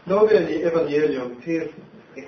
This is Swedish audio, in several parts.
Lagen i evangelium tes 1.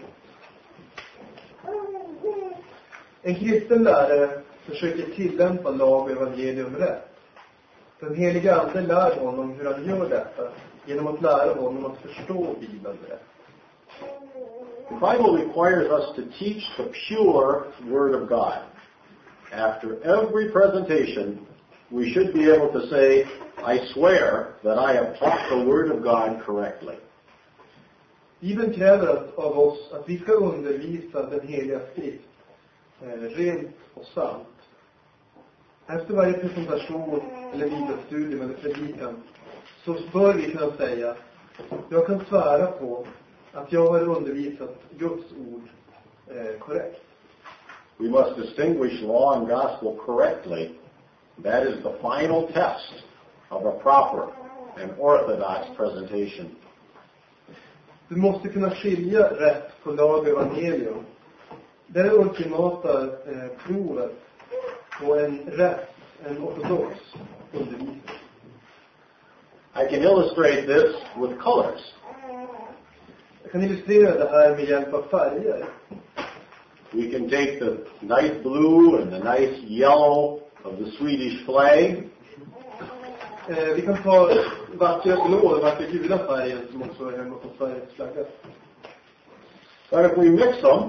En kristen lärare försöker tillämpa lag och evangelium rätt. Den heliga ande lär honom hur han gör detta genom att lära honom att förstå Bibeln rätt. The Bible requires us to teach the pure Word of God. After every presentation, we should be able to say, I swear that I have taught the Word of God correctly. Bibeln kräver av oss att vi ska undervisa den heliga skrift rent och sant. Efter varje presentation eller bibelstudium eller predikan så bör vi kunna säga, jag kan svära på att jag har undervisat Guds ord korrekt. We must distinguish law and gospel correctly. That is the final test of a proper and orthodox presentation. Du måste kunna skilja rätt på lag och evangelium. Det är det ultimata provet på en ortodox undervisning. I can illustrate this with colors. Jag kan illustrera det här med hjälp av färger. We can take the nice blue and the nice yellow of the Swedish flag. Vi kan ta vackra blå och vackra gula färgen som också är hemma på Sveriges flagga. But if we mix them,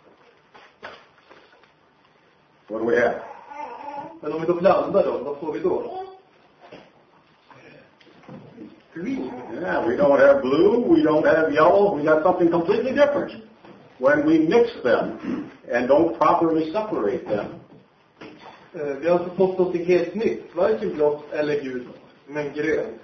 what do we have? Men om vi då blandar dem, vad får vi då? Green. Yeah, we don't have blue, we don't have yellow, we got something completely different. When we mix them and don't properly separate them. Vi har alltså fått något helt nytt, varken blått eller gult, men grönt.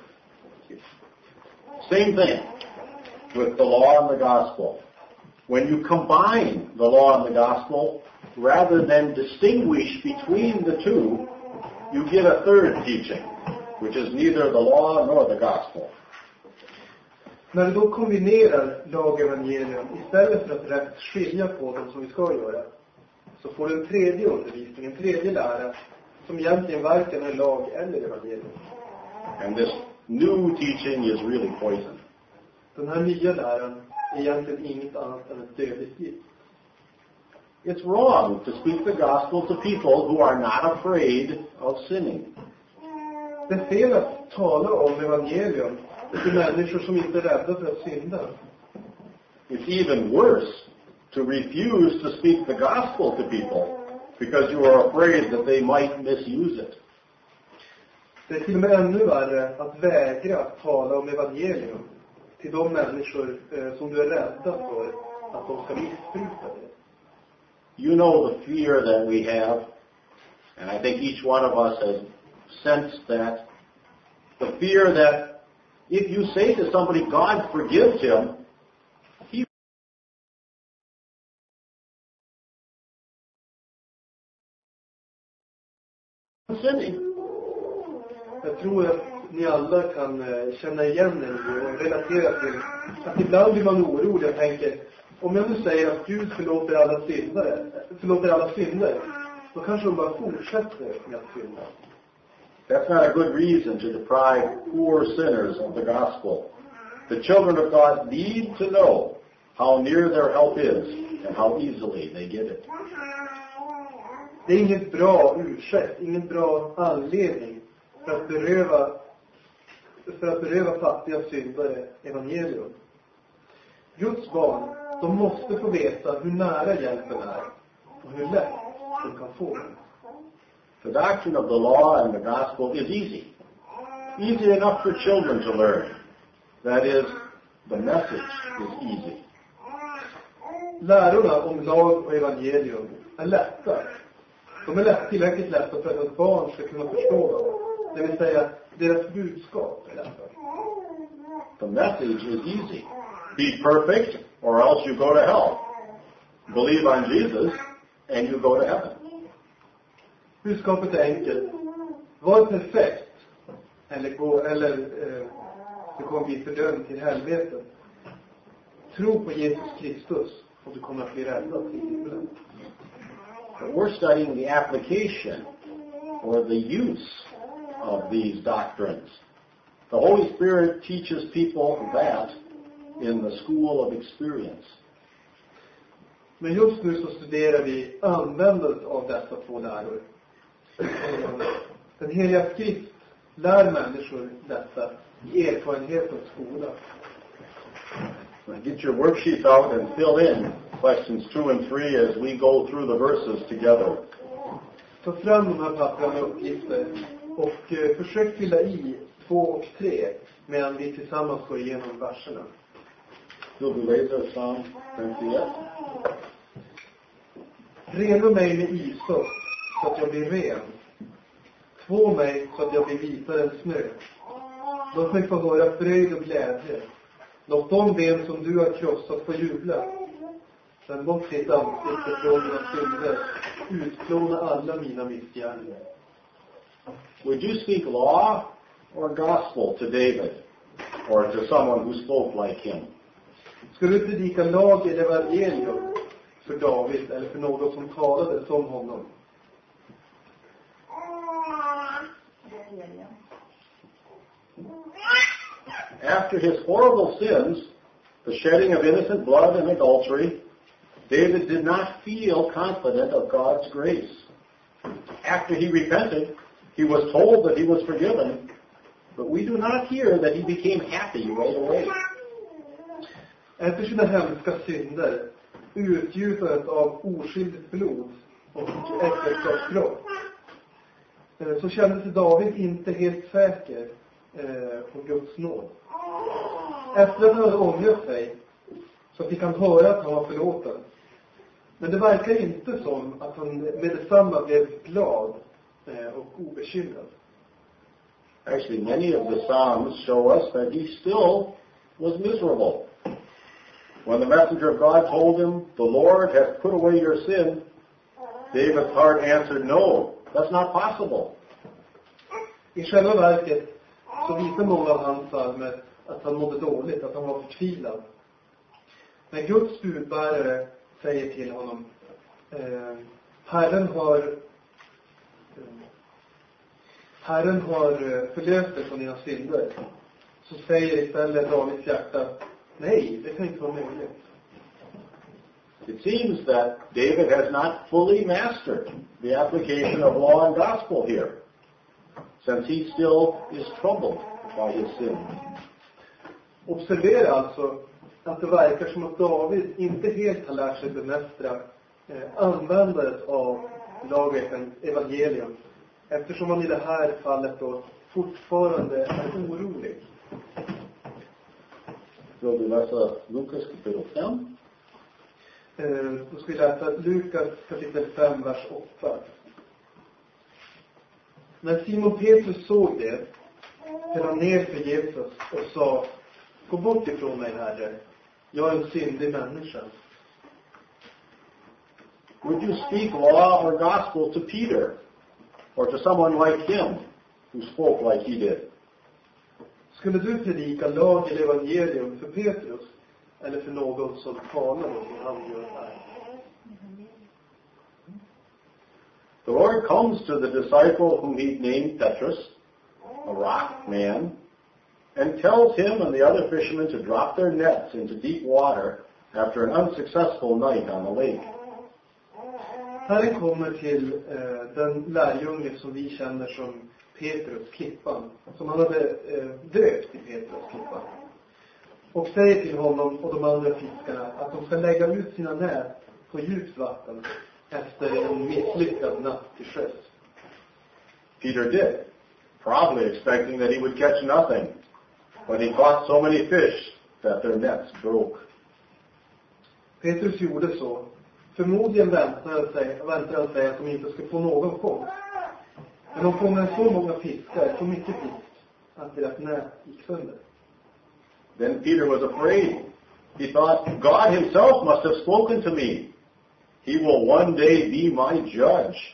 Same thing with the law and the gospel. When you combine the law and the gospel, rather than distinguish between the two, you get a third teaching, which is neither the law nor the gospel. När du då kombinerar lag och evangelium istället för att rätt skilja på dem som vi ska göra, så får du en tredje undervisning, en tredje lära som egentligen varken är lag eller evangelium. And this new teaching is really poison. Den här nya läran är egentligen inget annat än ett dödligt gift. It's wrong to speak the gospel to people who are not afraid of sinning. Det är fel att tala om evangelium till människor som inte är rädda för att synda. It's even worse to refuse to speak the gospel to people because you are afraid that they might misuse it. Det är till och med ännu värre att vägra att tala om evangelium till de människor som du är rädda för att de ska missbruka det. You know the fear that we have, and I think each one of us has sensed that. The fear that if you say to somebody, God forgives him, he sinning. Jag tror att ni alla kan känna igen er och relatera till att ibland blir man orolig och tänker, om jag nu säger att Gud förlåter alla synder, då kanske de bara fortsätter med att synda. That's not a good reason to deprive poor sinners of the gospel. The children of God need to know how near their help is and how easily they get it. Det är inget bra ursäkt, ingen bra anledning för att beröva fattiga syndare evangelium. Guds barn, de måste få veta hur nära hjälpen är och hur lätt de kan få den. The doctrine of the law and the gospel is easy. Easy enough for children to learn. That is, the message is easy. Lärorna om lag och evangelium är lätta. De är tillräckligt lätta för att ett barn ska kunna förstå dem. Det vill säga, deras budskap är lätta. The message is easy. Be perfect or else you go to hell. Believe on Jesus and you go to heaven. Budskapet är enkelt. Var perfekt eller du kommer bli fördömd till helvetet. Tro på Jesus Kristus och du kommer att bli räddad till himlen. But we're studying the application or the use of these doctrines. The Holy Spirit teaches people that, in the school of experience. Men just nu så studerar vi användandet av dessa två läror. Den heliga skrift lär människor detta i erfarenhetens skola. Get your worksheets out and fill in questions 2 and 3 as we go through the verses together. Ta fram de här papperna med uppgifter och försök fylla i 2 och 3 medan vi tillsammans går igenom verserna. Vill du läsa Psalm 51? Rena mig med isop så att jag blir ren. Två mig så att jag blir vitare än snö. Låt mig få höra fröjd och glädje. Låt de ben som du har krossat få jubla. Sen bort ditt ansikte från mina synder. Utplåna alla mina missgärningar. Would you speak law or gospel to David or to someone who spoke like him? Skulle du predika lag eller evangelium för David eller för någon som talade som honom? After his horrible sins, the shedding of innocent blood and adultery, David did not feel confident of God's grace. After he repented, he was told that he was forgiven, but we do not hear that he became happy right away. Efter sina hemska synder, utgjutandet av oskyldigt blod och äktenskapsbrott, så kände sig David inte helt säker på Guds nåd. Efter att han hade ångrat sig så fick han höra att han var förlåten. Men det verkar inte som att han med detsamma blev glad och obekymrad. Actually, many of the Psalms show us that he still was miserable. When the messenger of God told him, "The Lord has put away your sin," David's heart answered, "No, that's not possible." I själva verket så visar många av hans psalmer att han mådde dåligt, att han var förtvivlad. Men Guds budbärare säger till honom, Herren har förlöst dig från dina synder. Så säger istället Davids hjärta, nej, det kan inte vara möjligt. It seems that David has not fully mastered the application of law and gospel here, since he still is troubled by his sin. Observera alltså att det verkar som att David inte helt har lärt sig bemästra användandet av lag och evangelium, eftersom han i det här fallet då fortfarande är orolig. Vill du läsa Lukas kapitel 5? Då ska vi läsa Lukas kapitel 5, vers 8. När Simon Petrus såg det, föll han ner för Jesus och sa, gå bort ifrån mig, Herre. Jag är en syndig människa. Would you speak law or gospel to Peter or to someone like him who spoke like he did? Skulle du predika lag eller evangelium för Petrus eller för någon som talar om han gör här? The Lord comes to the disciple whom he named Petrus, a rock man, and tells him and the other fishermen to drop their nets into deep water after an unsuccessful night on the lake. Herren kommer till den lärjunge som vi känner som Petrus, klippan, som han hade döpt till Petrus, klippan. Och säger till honom och de andra fiskarna att de ska lägga ut sina nät på djupt vatten efter en misslyckad natt till sjöss. Peter did, probably expecting that he would catch nothing, but he caught so many fish that their nets broke. Petrus gjorde så. Förmodligen väntade han sig att de inte skulle få någon fångst. Men de fångade så många fiskar, så mycket fisk, att deras nät gick sönder. Then Peter was afraid. He thought, God himself must have spoken to me. He will one day be my judge.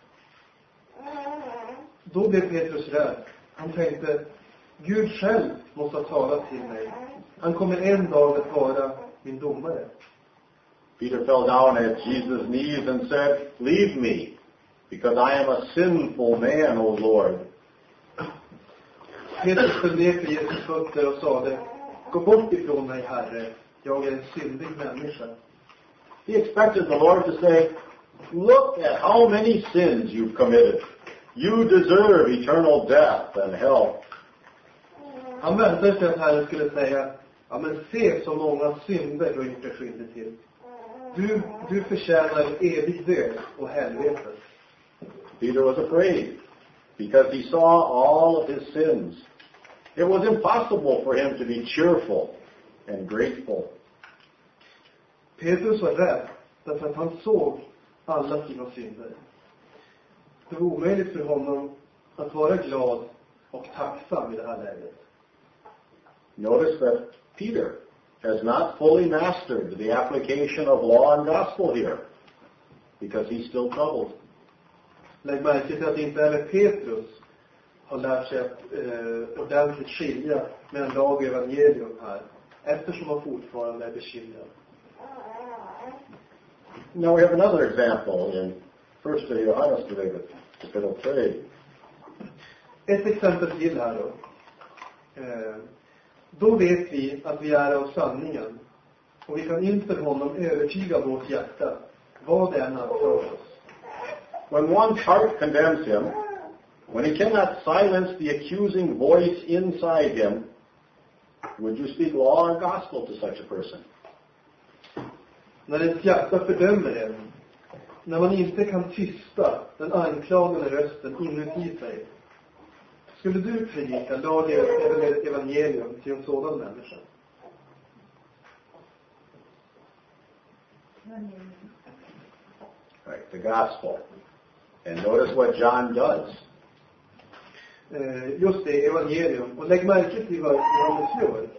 Då blev Petrus rädd. Han tänkte, Gud själv måste ha talat till mig. Han kommer en dag att vara min domare. Peter fell down at Jesus' knees and said, leave me, because I am a sinful man, O Lord. Petrus föll ner för Jesus fötter och sade, gå bort ifrån mig, Herre. Jag är en syndig människa. He expected the Lord to say, look at how many sins you've committed. You deserve eternal death and hell. Han väntade sig att Herren skulle säga, ja men se så många synder du inte är skyldig till. Du förtjänar evig död och helvetet. Peter was afraid because he saw all of his sins. It was impossible for him to be cheerful and grateful. Petrus var rädd därför att han såg alla sina synder. Det var omöjligt för honom att vara glad och tacksam i det här läget. Notice that Peter has not fully mastered the application of law and gospel here because he's still troubled. Lägg märke till att inte heller Petrus har lärt sig att ordentligt skilja mellan lag och evangelium här, eftersom han fortfarande är bekymrad. Now we have another example in 1 Johannes brevet, kapitel 3. Ett exempel till här då. Då vet vi att vi är av sanningen, och vi kan inför honom övertyga vårt hjärta, vad det än anför oss. When one's heart condemns him, when he cannot silence the accusing voice inside him, would you speak law and gospel to such a person? När ett hjärta fördömer en, när man inte kan tysta den anklagande rösten inuti sig, skulle du predika lag eller evangelium till en sådan människa? Right, the gospel. And notice what John does. Just det, evangelium. Och lägg märke till vad Johannes gör.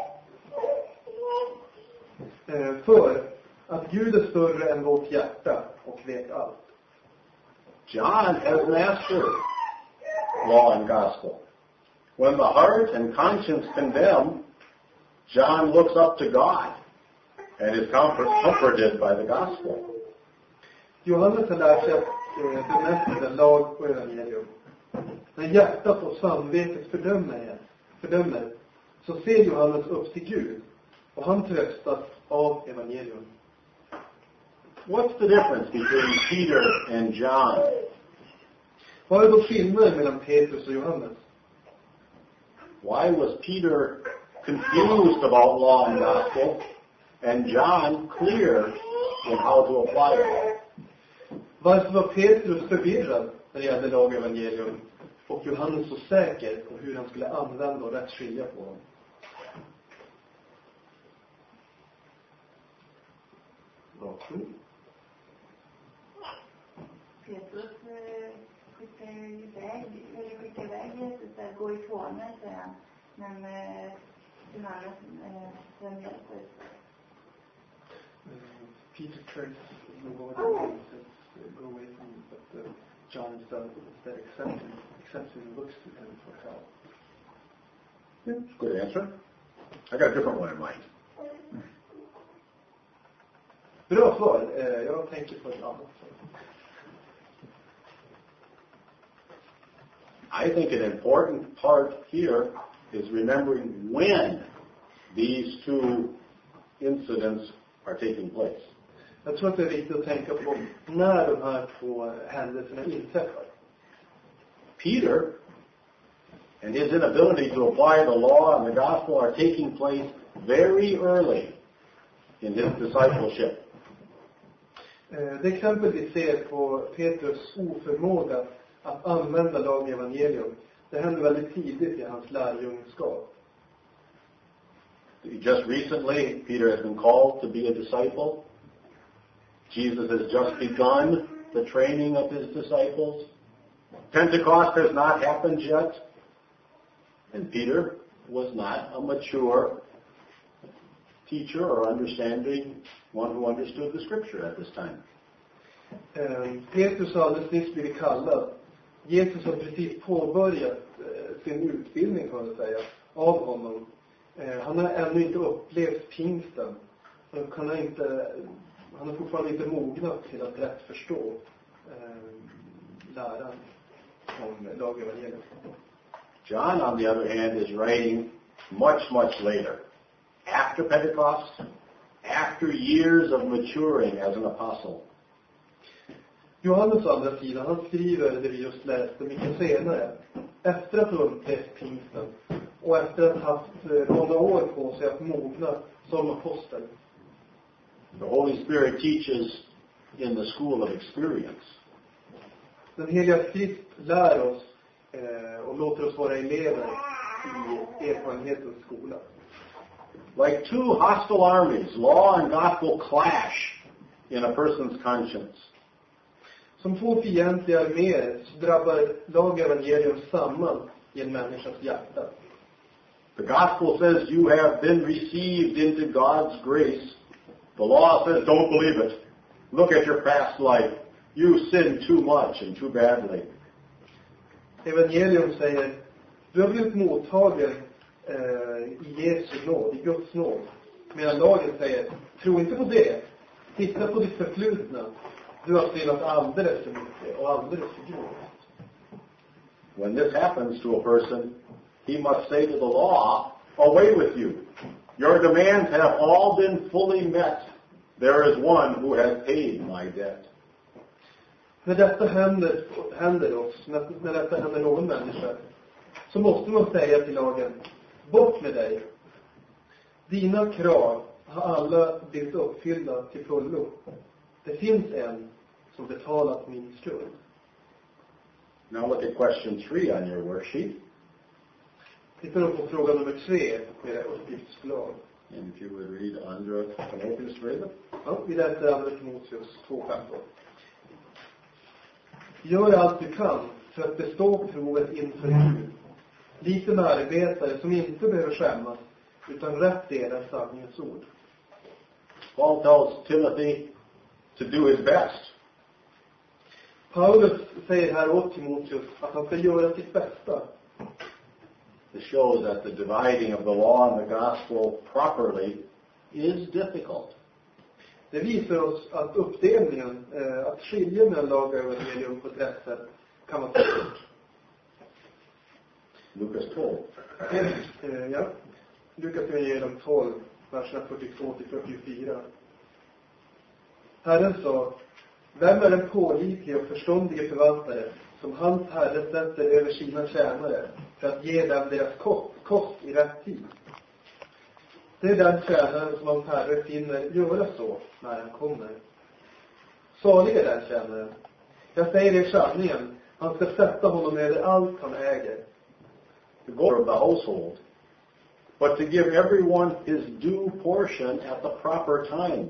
För att Gud är större än vårt hjärta och vet allt. John has mastered law and gospel. When the heart and conscience condemn, John looks up to God and is comforted by the gospel. Johannes har lärt sig att bemästra lag och evangelium. När hjärtat och samvetet fördömer, så ser Johannes upp till Gud, och han tröstas av evangelium. What's the difference between Peter and John? Vad är då skillnaden mellan Petrus och Johannes? Why was Peter confused about law and gospel and John clear in how to apply it? Varför var Petrus förvirrad när det gällde lag och evangelium, och Johannes så säker på hur han skulle använda och rätt skilja på dem? Petrus skickar iväg Jesus där, gå ifrån mig, säger han. Men Johannes den hjälper. Peter tries to go away from him, but John instead accepts him and looks to him for help. Yeah, good answer. I got a different one in mind. Bra svar. Jag tänker på ett annat. I think an important part here is remembering when these two incidents are taking place. Jag tror att det är viktigt att tänka på när de här två händelserna inträffar. Peter and his inability to apply the law and the gospel are taking place very early in his discipleship. Det exempel vi ser på Petrus oförmåga att använda lag och evangelium, det händer väldigt tidigt i hans lärjungskap. Just recently, Peter has been called to be a disciple. Jesus has just begun the training of his disciples. Pentecost has not happened yet. And Peter was not a mature teacher or one who understood the scripture at this time. Petrus har alldeles nyss blivit kallad. Jesus har precis påbörjat sin utbildning, kan man säga, av honom. Han har ännu inte upplevt pingsten. Han har fortfarande inte mognat till att rätt förstå läran om lag och evangelium. John, on the other hand, is writing much, much later. after Pentecost, after years of maturing as an apostle. Johannes å andra sidan, han skriver det vi just läste mycket senare. Efter att ha upplevt pingsten och efter att ha haft många år på sig att mogna som apostel. The Holy Spirit teaches in the school of experience. Den heliga Skrift lär oss och låter oss vara elever i erfarenhetens skola. Like two hostile armies, law and gospel clash in a person's conscience. Som två fientliga arméer så drabbar lag och evangelium samman i en människas hjärta. The gospel says you have been received into God's grace. The law says don't believe it. Look at your past life. You sinned too much and too badly. Evangelium säger, du har blivit mottagen i Jesu nåd, i Guds nåd. Medan lagen säger, tro inte på det. Titta på ditt förflutna. Du har syndat alldeles för mycket och alldeles för grovt. When this happens to a person, he must say to the law, away with you. Your demands have all been fully met. There is one who has paid my debt. När detta händer oss, när detta händer någon människa, så måste man säga till lagen, bort med dig. Dina krav har alla blivit uppfyllda till fullo. Det finns en som betalat min skuld. Now look at question 3 on your worksheet. Titta då på fråga nummer 3 med det uppgiftsblad. And if you would read Andra Timotheus further. Ja, vi läser Andra Timotheus 2:15. Gör allt du kan för att bestå provet inför Gud. Lite en arbetare som inte behöver skämmas utan rätt delar sanningens ord. Paul tells Timothy to do his best. Paulus säger här åt Timotheus att han ska göra sitt bästa. This shows that the dividing of the law and the gospel properly is difficult. Det visar oss att uppdelningen, att skilja mellan lag och evangelium på ett rätt sätt kan vara svårt. Lucas 12. Ja. Lukas evangelium 12, verserna 42-44. Herren sa, vem är den pålitlige och förståndige förvaltare som hans herre sätter över sina tjänare för att ge dem deras kost i rätt tid? Det är den tjänaren som hans herre finner göra så när han kommer. Salig är den tjänaren. Jag säger er sanningen, han ska sätta honom över allt han äger. The goal of the household, but to give everyone his due portion at the proper time.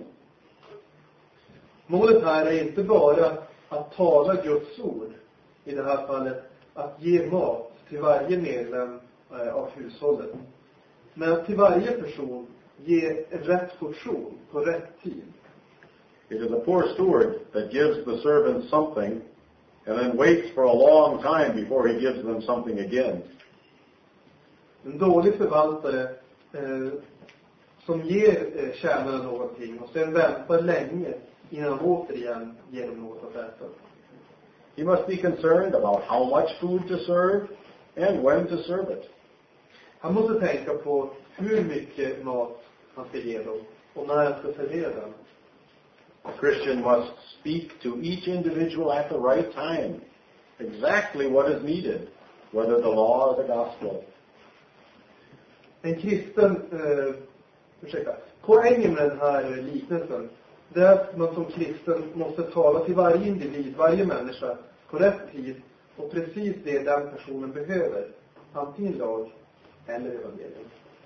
Målet här är inte bara att tala Guds ord, i det här fallet att ge mat till varje medlem av hushållet. Men att till varje person ge rätt portion på rätt tid. It is a poor steward that gives the servants something and then waits for a long time before he gives them something again. En dålig förvaltare som ger tjänarna någonting och sen väntar länge innan han återigen ger dem något att äta. He must be concerned about how much food to serve and when to serve it. Han måste tänka på hur mycket mat han ska ge dem och när han ska servera den. A Christian must speak to each individual at the right time, exactly what is needed, whether the law or the gospel. En kristen, poängen med den här liknelsen, det är att man som kristen måste tala till varje individ, varje människa på rätt tid och precis det den personen behöver, antingen lag eller evangelium.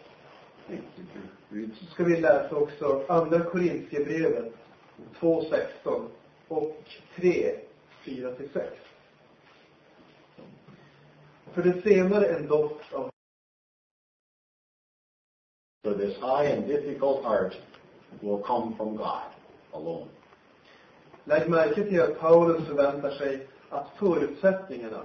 Så ska vi läsa också andra Korintierbrevet 2:16 och 3:4-6. För det senare en doft av For this high and difficult art will come from God alone. Lägg märke till att Paulus förväntar sig att förutsättningarna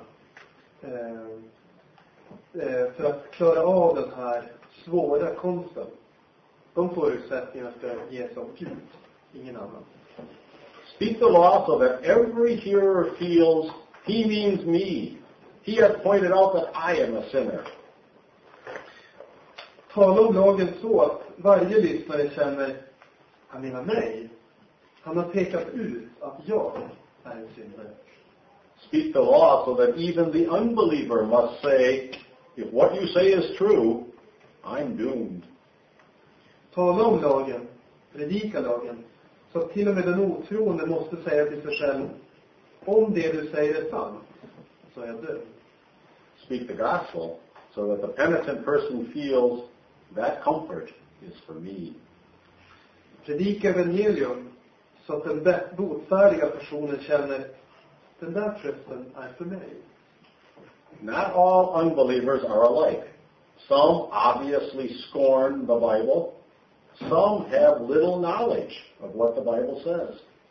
för att klara av den här svåra konsten, de förutsättningarna ska ges av Gud, ingen annan. Speak the law so that every hearer feels he means me. He has pointed out that I am a sinner. Tala om lagen så att varje lyssnare känner, han menar mig. Han har pekat ut att jag är en syndare. Speak the law so that even the unbeliever must say, if what you say is true, I'm doomed. Tala om lagen, predika lagen, så att till och med den otroende måste säga till sig själv, om det du säger är sant, så är jag död. Speak the gospel so that the penitent person feels that comfort is for me. Predika evangelium så att den botfärdiga personen känner, den där trösten är för mig. Not all unbelievers are alike. Some obviously scorn the Bible. Some have little knowledge of what the Bible says.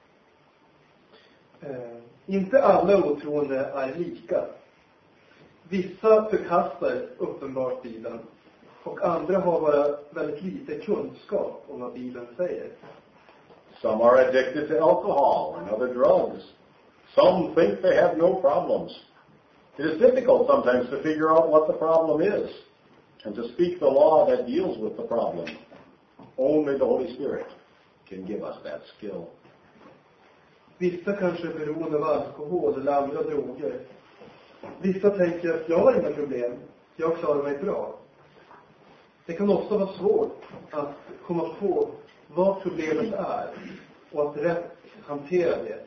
Inte alla otroende är lika. Vissa förkastar uppenbart Bibeln och andra har bara väldigt lite kunskap om vad Bibeln säger. Some are addicted to alcohol and other drugs. Some think they have no problems. It is difficult sometimes to figure out what the problem is and to speak the law that deals with the problem. Only the Holy Spirit can give us that skill. Vissa kanske är beroende av alkohol eller andra droger. Vissa tänker att jag har inga problem, jag klarar mig bra. Det kan också vara svårt att komma på vad problemet är och att rätt hantera det.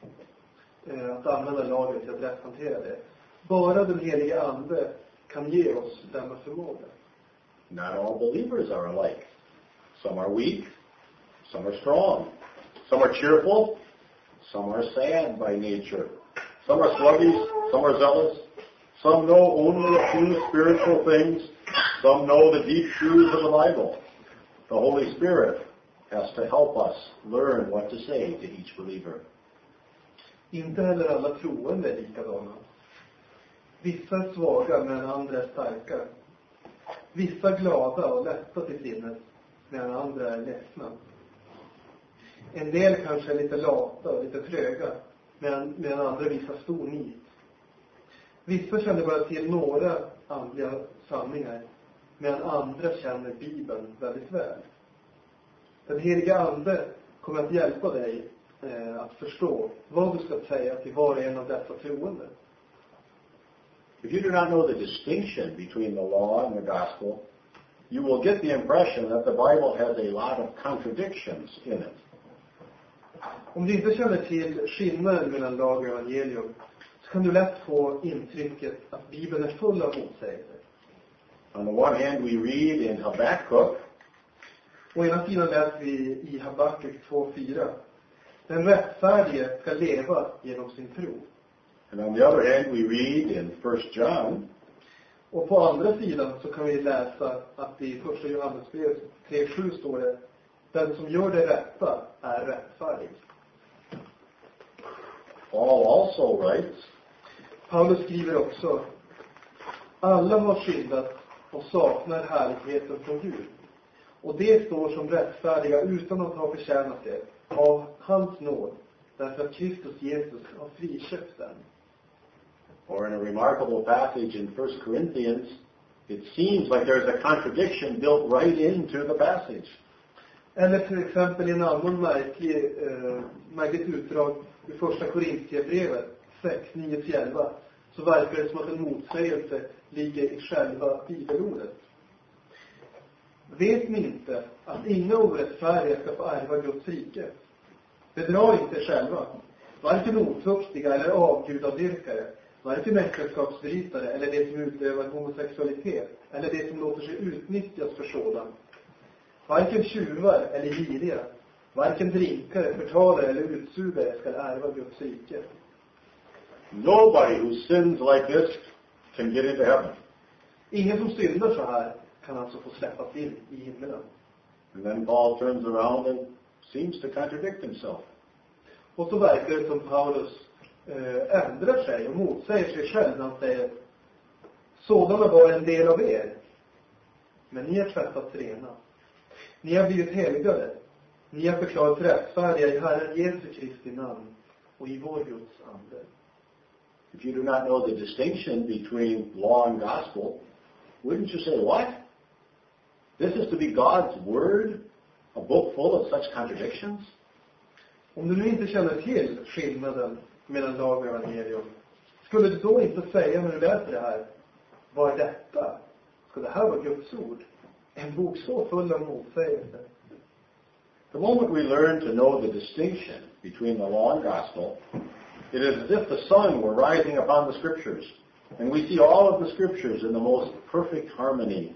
Att använda lagen till att rätt hantera det. Bara den helige Ande kan ge oss denna förmåga. Not all believers are alike. Some are weak, some are strong. Some are cheerful, some are sad by nature. Some are sluggish, some are zealous. Some know only a few spiritual things. Some know the deep truths of the Bible. The Holy Spirit has to help us learn what to say to each believer. Inte heller alla troende är likadana. Vissa är svaga medan andra är starka. Vissa glada och lätta till sinnet medan andra är ledsna. En del kanske är lite lata och lite tröga medan andra visar stor nit. Vissa känner bara till några andliga sanningar medan andra känner Bibeln väldigt väl. Den heliga Ande kommer att hjälpa dig att förstå vad du ska säga till var och en av dessa troende. If you do not know the distinction between the law and the gospel, you will get the impression that the Bible has a lot of contradictions in it. Om du inte känner till skillnaden mellan lag och evangelium så kan du lätt få intrycket att Bibeln är full av motsägelser. On the one hand, we read in Habakkuk, Å ena sidan läser vi i Habakuk 2:4. Den rättfärdige ska leva genom sin tro. and on the other hand, we read in 1 John, Och på andra sidan så kan vi läsa att i första Johannesbrevet 3:7 står det: den som gör det rätta är rättfärdig. Paul also writes, Paulus skriver också: alla har syndat och saknar härligheten från Gud. Och det står som rättfärdiga utan att ha förtjänat det av hans nåd, därför att Kristus Jesus har friköpt den. or in a remarkable passage in 1 Corinthians, it seems like there's a contradiction built right into the passage. Eller till exempel i en annan märkligt utdrag i första Korintierbrevet 6:9-11, så verkar det som att en motsägelse ligger i själva bibelordet. Vet ni inte att inga orättfärdiga ska få ärva Guds rike? Bedra inte själva, varken otuktiga eller avgudadyrkare, varken äktenskapsbrytare eller det som utövar homosexualitet eller det som låter sig utnyttjas för sådant. Varken tjuvar eller giriga, varken drinkare, förtalare eller utsugare ska ärva Guds rike. Nobody who sins like this can get into heaven. Ingen som syndar så här kan alltså få släppas in i himlen. And then Paul turns around and seems to contradict himself. Och så verkar det som Paulus ändrar sig och motsäger sig själv när han säger: sådana var en del av er, men ni har tvättats rena. Ni har blivit helgade. Ni har förklarat rättfärdiga i Herren Jesu Kristi namn och i vår Guds ande. If you do not know the distinction between law and gospel, wouldn't you say, what? This is to be God's word, a book full of such contradictions? Om du nu inte känner till skillnaden mellan lag och evangelium, skulle du då inte säga när du läser det här, vad är detta? Ska det här vara Guds ord? En bok så full av motsägelser. The moment we learn to know the distinction between the law and gospel, it is as if the sun were rising upon the scriptures, and we see all of the scriptures in the most perfect harmony.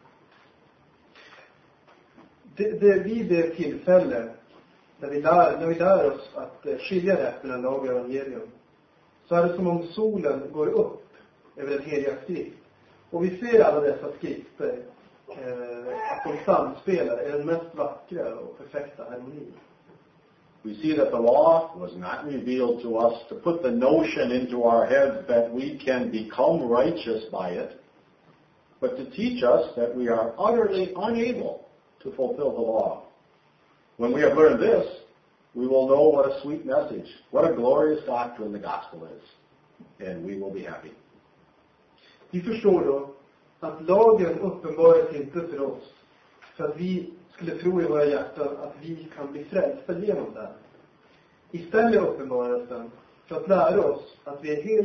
Vid det tillfälle när vi lär oss att skilja rätt mellan lag och evangelium, så är det som om solen går upp över den heliga skrift. Och vi ser alla dessa skrifter, att de samspelar är den mest vackra och perfekta harmoni. We see that the law was not revealed to us to put the notion into our heads that we can become righteous by it, but to teach us that we are utterly unable to fulfill the law. When we have learned this, we will know what a sweet message, what a glorious doctrine the gospel is, and we will be happy. Vi förstår då att lagen uppenbaras inte för oss för att vi skulle tro i våra hjärtan att vi kan bli frälsta genom den. Istället uppenbaras den för att lära oss att vi är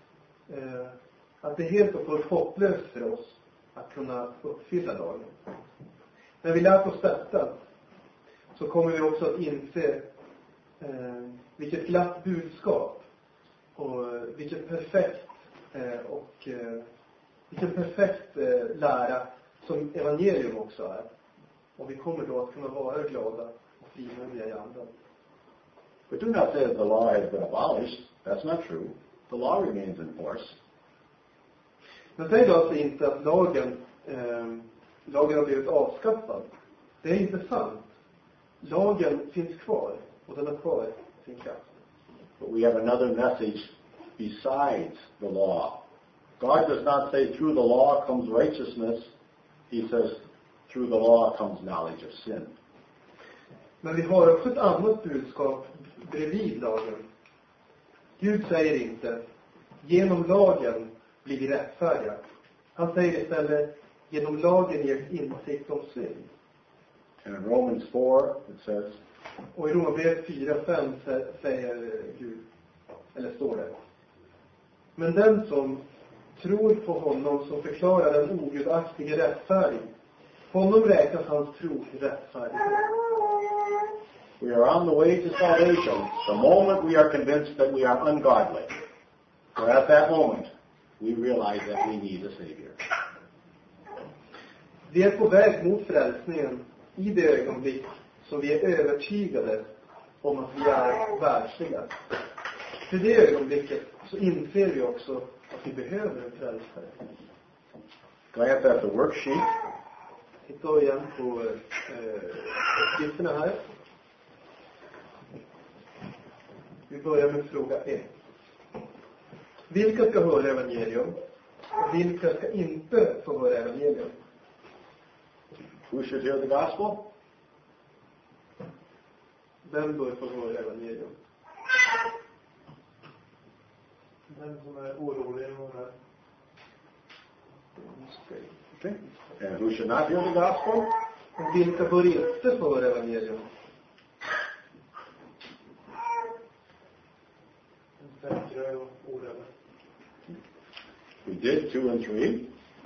helt och fullt hopplöst för oss att kunna uppfylla lagen. När vi lärt oss detta så kommer vi också att inse vilket glatt budskap och vilken perfekt lära som evangelium också är. Och vi kommer då att kunna vara glada och frimodiga i anden. But do not say that the law has been abolished. That's not true. The law remains in force. Men säg då alltså inte att lagen har blivit avskaffad. Det är inte sant. Lagen finns kvar och den har kvar sin kraft. But we have another message besides the law. God does not say through the law comes righteousness. He says through the law comes knowledge of sin. Men vi har också ett annat budskap bredvid lagen. Gud säger inte genom lagen blir vi rättfärdiga. Han säger istället genom lagen ger insikt om synd. And in Romans 4 it says, och i Romarbrevet 4:5 säger Gud, eller står det: men den som tror på honom som förklarar den ogudaktige rättfärdig, honom räknas hans tro till rättfärdig. We are on the way to salvation the moment we are convinced that we are ungodly. For at that moment, we realize that we need a Savior. Vi är på väg mot frälsningen i det ögonblick som vi är övertygade om att vi är världsliga. För det ögonblicket så inser vi också att vi behöver en frälsare. Glance at the worksheet. Titta igen på skrifterna här. Vi börjar med fråga 1. Vilka ska höra evangelium? Och vilka ska inte få höra evangelium? Who should hear the gospel? Vem bör få höra evangelium? Den som är orolig och här. Okay. And who should not hear the gospel? Och vilka bör inte få höra evangelium? We did 2 and 3.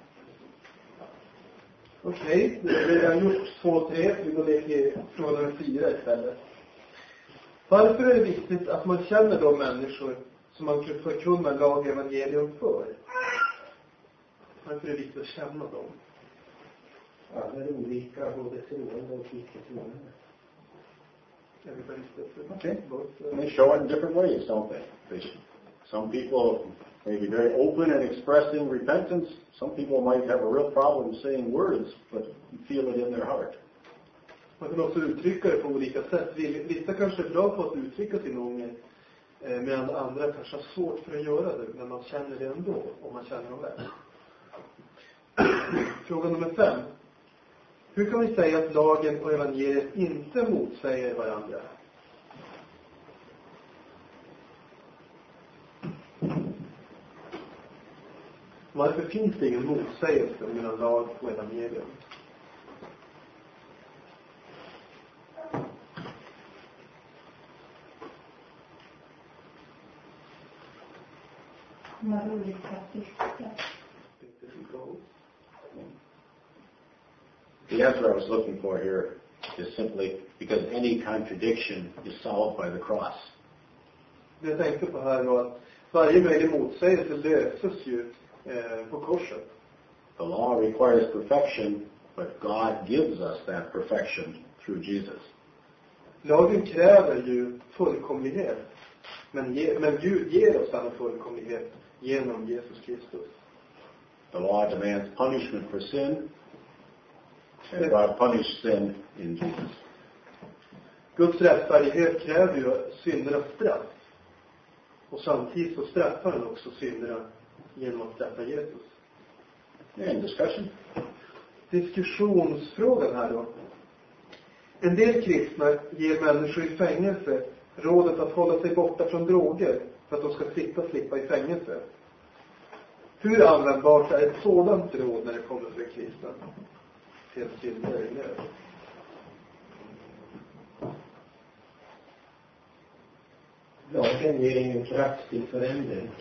Okej, vi har gjort 2 och 3. Vi går ner till fråga 4 istället. Varför är det viktigt att man känner de människor som man förkunnar lag och evangelium för? Varför är det viktigt att känna dem? Alla är olika, både troende och icke-troende. Okay. They show it in different ways, don't they? Some people may be very open in expressing repentance. Some people might have a real problem saying words, but feel it in their heart. Man kan också uttrycka det på olika sätt. Vissa kanske är bra på att uttrycka sin ånger, medan andra kanske har svårt för att göra det, men man känner det ändå, om man känner dem väl. Fråga nummer 5. Hur kan vi säga att lagen och evangeliet inte motsäger varandra? Varför finns det ingen motsägelse mellan lag och evangelium? Vad roligt faktiskt. The answer I was looking for here is simply because any contradiction is solved by the cross. Det jag tänkte på här var att varje möjlig motsägelse löses ju på korset. The law requires perfection, but God gives us that perfection through Jesus. Lagen kräver ju fullkomlighet. Men Gud ger oss denna fullkomlighet genom Jesus Kristus. The law demands punishment for sin, and God punished sin in Jesus. Guds rättfärdighet kräver ju syndernas straff. Och samtidigt så straffar han också synderna genom att straffa Jesus. And discussion. Diskussionsfrågan här då. En del kristna ger människor i fängelse rådet att hålla sig borta från droger för att de ska slippa i fängelse. Hur användbart är ett sådant råd när det kommer till kristna? Till syndare i nöd. Lagen ger ingen kraftig förändring.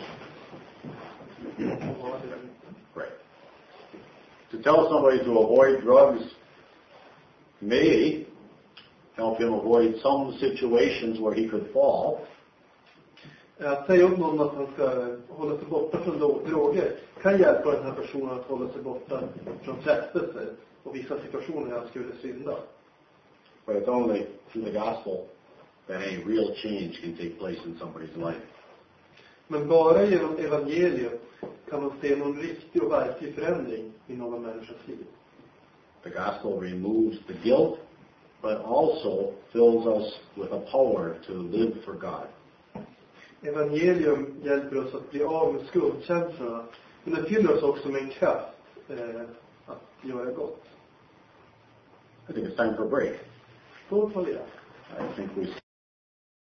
Right. To tell somebody to avoid drugs may help him avoid some situations where he could fall. Att säga åt någon att han ska hålla sig borta från droger kan hjälpa den här personen att hålla sig borta från frestelser och vissa situationer där han skulle synda. But it's only through the gospel that a real change can take place in somebody's life. Men bara genom evangeliet kan man se någon riktig och verklig förändring i någon människas liv. The gospel removes the guilt, but also fills us with a power to live for God. Evangelium hjälper oss att bli av med skuldkänslorna, men det fyller oss också med en kraft att göra gott. I think it's time for a break. Då tar vi det. I think we